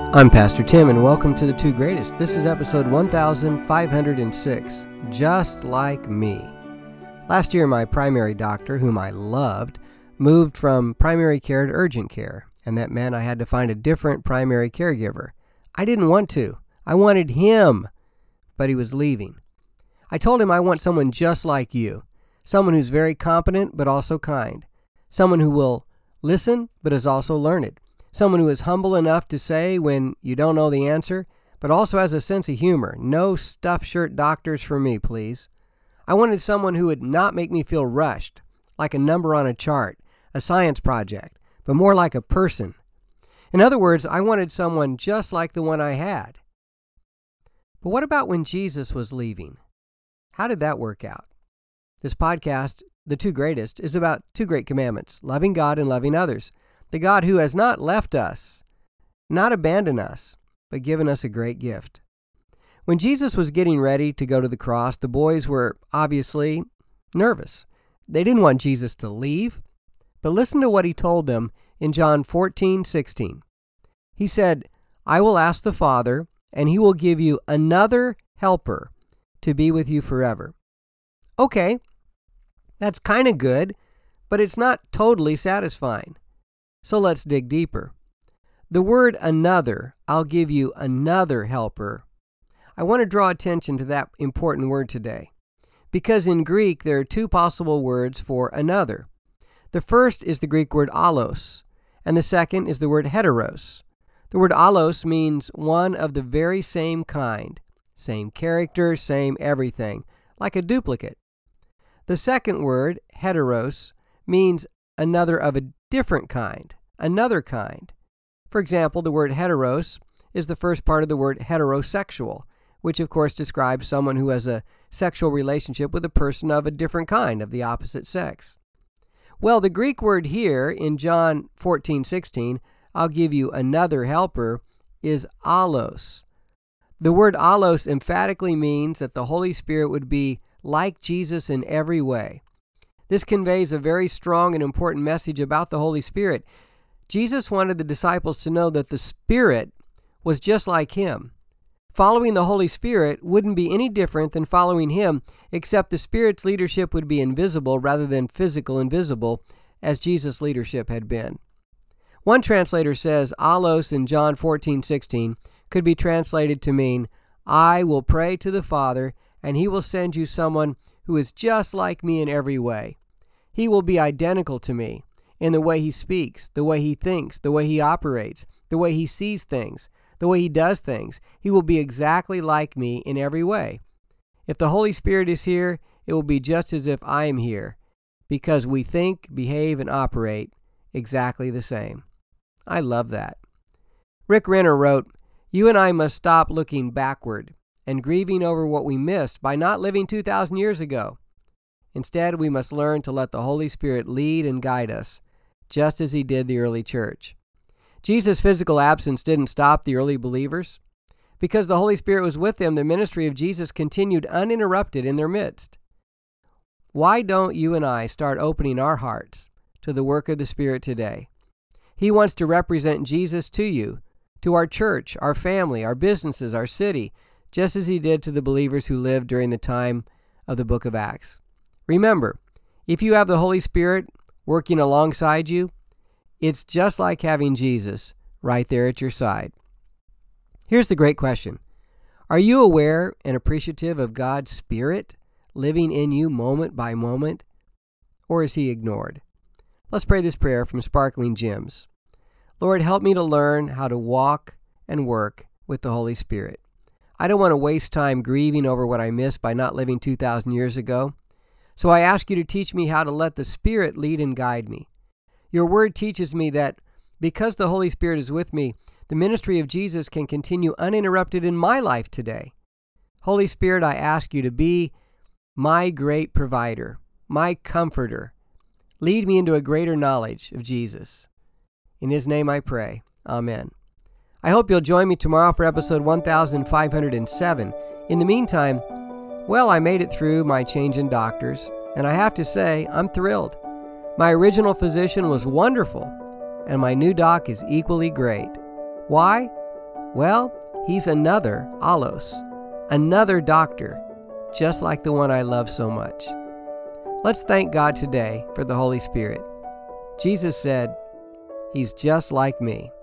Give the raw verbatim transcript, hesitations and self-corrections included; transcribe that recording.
I'm Pastor Tim, and welcome to The Two Greatest. This is episode one thousand five hundred six, Just Like Me. Last year, my primary doctor, whom I loved, moved from primary care to urgent care, and that meant I had to find a different primary caregiver. I didn't want to. I wanted him, but he was leaving. I told him I want someone just like you, someone who's very competent but also kind, someone who will listen but is also learned, someone who is humble enough to say when you don't know the answer, but also has a sense of humor. No stuffed shirt doctors for me, please. I wanted someone who would not make me feel rushed, like a number on a chart, a science project, but more like a person. In other words, I wanted someone just like the one I had. But what about when Jesus was leaving? How did that work out? This podcast, The Two Greatest, is about two great commandments, loving God and loving others. The God who has not left us, not abandoned us, but given us a great gift. When Jesus was getting ready to go to the cross, the boys were obviously nervous. They didn't want Jesus to leave, but listen to what he told them in John fourteen sixteen. He said, "I will ask the Father, and he will give you another helper to be with you forever." Okay, that's kind of good, but it's not totally satisfying. So let's dig deeper. The word another, I'll give you another helper. I want to draw attention to that important word today, because in Greek there are two possible words for another. The first is the Greek word allos, and the second is the word heteros. The word allos means one of the very same kind, same character, same everything, like a duplicate. The second word, heteros, means another of a different kind, another kind. For example, the word heteros is the first part of the word heterosexual, which of course describes someone who has a sexual relationship with a person of a different kind, of the opposite sex. Well, the Greek word here in John fourteen sixteen, I'll give you another helper, is allos. The word allos emphatically means that the Holy Spirit would be like Jesus in every way. This conveys a very strong and important message about the Holy Spirit. Jesus wanted the disciples to know that the Spirit was just like him. Following the Holy Spirit wouldn't be any different than following him, except the Spirit's leadership would be invisible rather than physical and visible, as Jesus' leadership had been. One translator says allos in John fourteen sixteen could be translated to mean, "I will pray to the Father, and he will send you someone who is just like me in every way. He will be identical to me in the way he speaks, the way he thinks, the way he operates, the way he sees things, the way he does things. He will be exactly like me in every way. If the Holy Spirit is here, it will be just as if I am here, because we think, behave, and operate exactly the same." I love that. Rick Renner wrote, "You and I must stop looking backward and grieving over what we missed by not living two thousand years ago. Instead, we must learn to let the Holy Spirit lead and guide us, just as he did the early church." Jesus' physical absence didn't stop the early believers. Because the Holy Spirit was with them, the ministry of Jesus continued uninterrupted in their midst. Why don't you and I start opening our hearts to the work of the Spirit today? He wants to represent Jesus to you, to our church, our family, our businesses, our city, just as he did to the believers who lived during the time of the book of Acts. Remember, if you have the Holy Spirit working alongside you, it's just like having Jesus right there at your side. Here's the great question. Are you aware and appreciative of God's Spirit living in you moment by moment, or is he ignored? Let's pray this prayer from Sparkling Gems. Lord, help me to learn how to walk and work with the Holy Spirit. I don't want to waste time grieving over what I missed by not living two thousand years ago. So I ask you to teach me how to let the Spirit lead and guide me. Your word teaches me that because the Holy Spirit is with me, the ministry of Jesus can continue uninterrupted in my life today. Holy Spirit, I ask you to be my great provider, my comforter. Lead me into a greater knowledge of Jesus. In his name I pray. Amen. I hope you'll join me tomorrow for episode one thousand five hundred seven. In the meantime, well, I made it through my change in doctors, and I have to say, I'm thrilled. My original physician was wonderful, and my new doc is equally great. Why? Well, he's another allos, another doctor, just like the one I love so much. Let's thank God today for the Holy Spirit. Jesus said, He's just like me.